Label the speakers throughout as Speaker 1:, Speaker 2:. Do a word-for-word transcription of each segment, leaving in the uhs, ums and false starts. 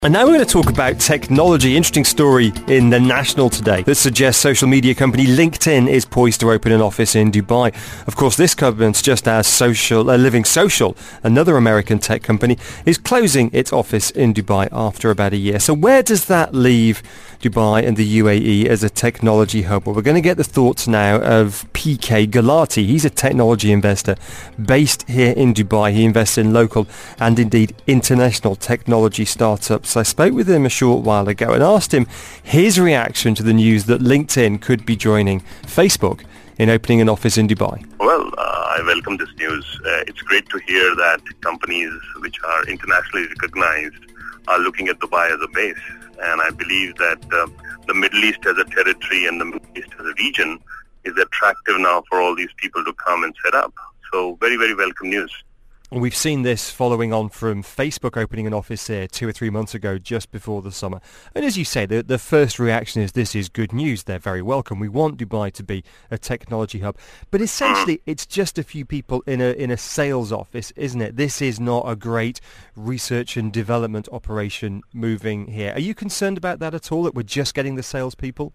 Speaker 1: And now we're going to talk about technology. Interesting story in The National today that suggests social media company LinkedIn is poised to open an office in Dubai. Of course, this comes just as social, uh, Living Social, another American tech company, is closing its office in Dubai after about a year. So where does that leave Dubai and the U A E as a technology hub? Well, we're going to get the thoughts now of P K Gulati. He's a technology investor based here in Dubai. He invests in local and indeed international technology startups. I spoke with him a short while ago and asked him his reaction to the news that LinkedIn could be joining Facebook in opening an office in Dubai.
Speaker 2: Well, uh, I welcome this news. Uh, it's great to hear that companies which are internationally recognized are looking at Dubai as a base. And I believe that uh, the Middle East as a territory and the Middle East as a region is attractive now for all these people to come and set up. So very, very welcome news.
Speaker 1: We've seen this following on from Facebook opening an office here two or three months ago, just before the summer. And as you say, the, the first reaction is this is good news. They're very welcome. We want Dubai to be a technology hub. But essentially, it's just a few people in a in a sales office, isn't it? This is not a great research and development operation moving here. Are you concerned about that at all, that we're just getting the salespeople?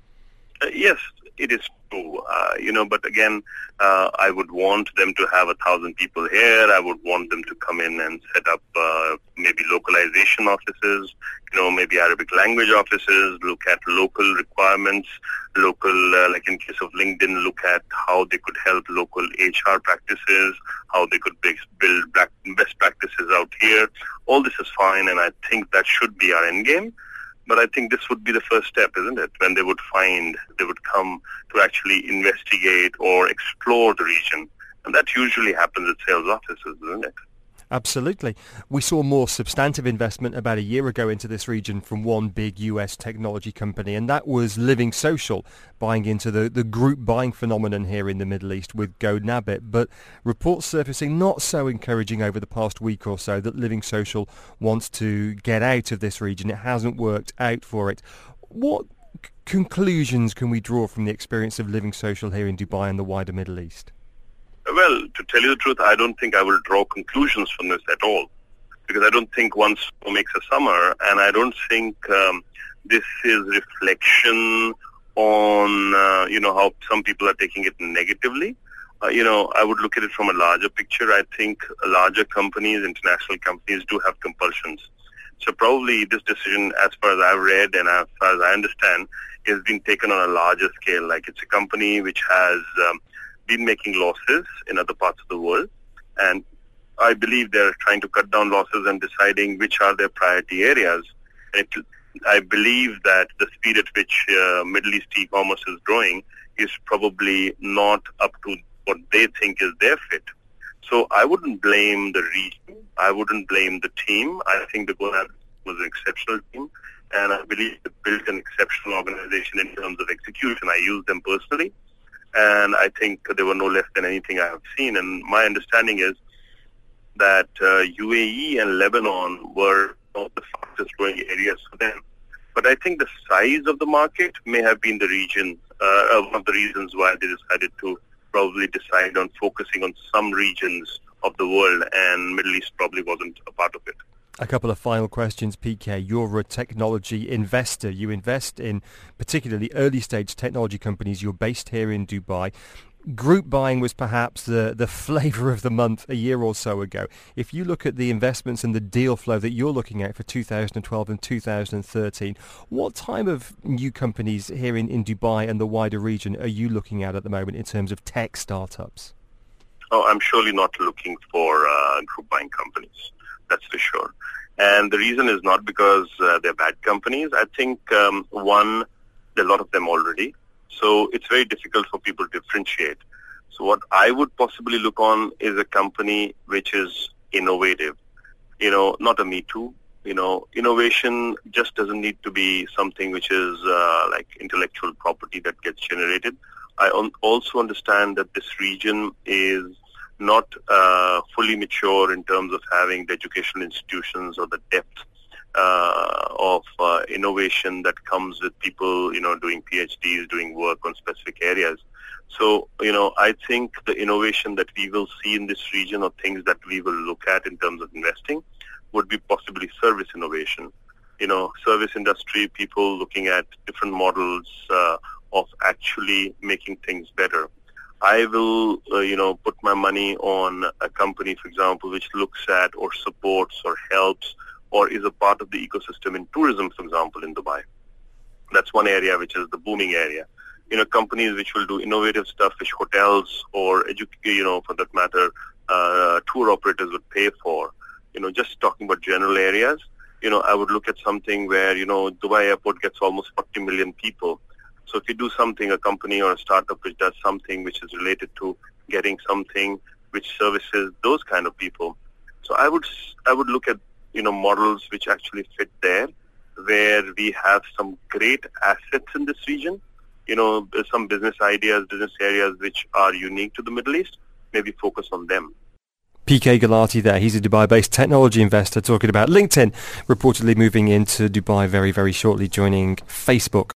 Speaker 2: Uh, yes, it is true. Uh, you know, but again, uh, I would want them to have a thousand people here. I would want them to come in and set up uh, maybe localization offices, you know, maybe Arabic language offices, look at local requirements, local, uh, like in case of LinkedIn, look at how they could help local H R practices, how they could build best practices out here. All this is fine, and I think that should be our end game. But I think this would be the first step, isn't it? When they would find, they would come to actually investigate or explore the region. And that usually happens at sales offices, isn't it?
Speaker 1: Absolutely. We saw more substantive investment about a year ago into this region from one big U S technology company, and that was Living Social, buying into the, the group buying phenomenon here in the Middle East with GoNabit. But reports surfacing not so encouraging over the past week or so that Living Social wants to get out of this region. It hasn't worked out for it. What c- conclusions can we draw from the experience of Living Social here in Dubai and the wider Middle East?
Speaker 2: Well, to tell you the truth, I don't think I will draw conclusions from this at all, because I don't think one summer makes a summer, and I don't think um, this is reflection on, uh, you know, how some people are taking it negatively. Uh, you know, I would look at it from a larger picture. I think larger companies, international companies, do have compulsions. So probably this decision, as far as I've read and as far as I understand, is being taken on a larger scale. Like it's a company which has Um, been making losses in other parts of the world, and I believe they're trying to cut down losses and deciding which are their priority areas. And it, I believe that the speed at which uh, Middle East e-commerce is growing is probably not up to what they think is their fit. So I wouldn't blame the region. I wouldn't blame the team. I think the GoNabit was an exceptional team, and I believe they built an exceptional organization in terms of execution. I use them personally, and I think they were no less than anything I have seen. And my understanding is that uh, U A E and Lebanon were one of the fastest growing areas for them. But I think the size of the market may have been the region, uh, one of the reasons why they decided to probably decide on focusing on some regions of the world, and Middle East probably wasn't a part of it.
Speaker 1: A couple of final questions, P K. You're a technology investor. You invest in particularly early-stage technology companies. You're based here in Dubai. Group buying was perhaps the, the flavour of the month a year or so ago. If you look at the investments and the deal flow that you're looking at for two thousand twelve and two thousand thirteen, what type of new companies here in, in Dubai and the wider region are you looking at at the moment in terms of tech startups?
Speaker 2: Oh, I'm surely not looking for uh, group buying companies. That's for sure. And the reason is not because uh, they're bad companies. I think, um, one, there are a lot of them already. So it's very difficult for people to differentiate. So what I would possibly look on is a company which is innovative. You know, not a Me Too. You know, innovation just doesn't need to be something which is uh, like intellectual property that gets generated. I un- also understand that this region is not uh, fully mature in terms of having the educational institutions or the depth uh, of uh, innovation that comes with people, you know, doing PhDs, doing work on specific areas. So, you know, I think the innovation that we will see in this region, or things that we will look at in terms of investing, would be possibly service innovation. you know, service industry people looking at different models uh, of actually making things better. I will, uh, you know, put my money on a company, for example, which looks at or supports or helps or is a part of the ecosystem in tourism, for example, in Dubai. That's one area which is the booming area. You know, companies which will do innovative stuff which hotels or, edu- you know, for that matter, uh, tour operators would pay for. You know, just talking about general areas, you know, I would look at something where, you know, Dubai Airport gets almost forty million people. So if you do something, a company or a startup which does something which is related to getting something which services those kind of people. So I would I would look at, you know, models which actually fit there, where we have some great assets in this region, you know, some business ideas, business areas which are unique to the Middle East, maybe focus on them.
Speaker 1: P K Gulati there. He's a Dubai-based technology investor talking about LinkedIn reportedly moving into Dubai very, very shortly, joining Facebook.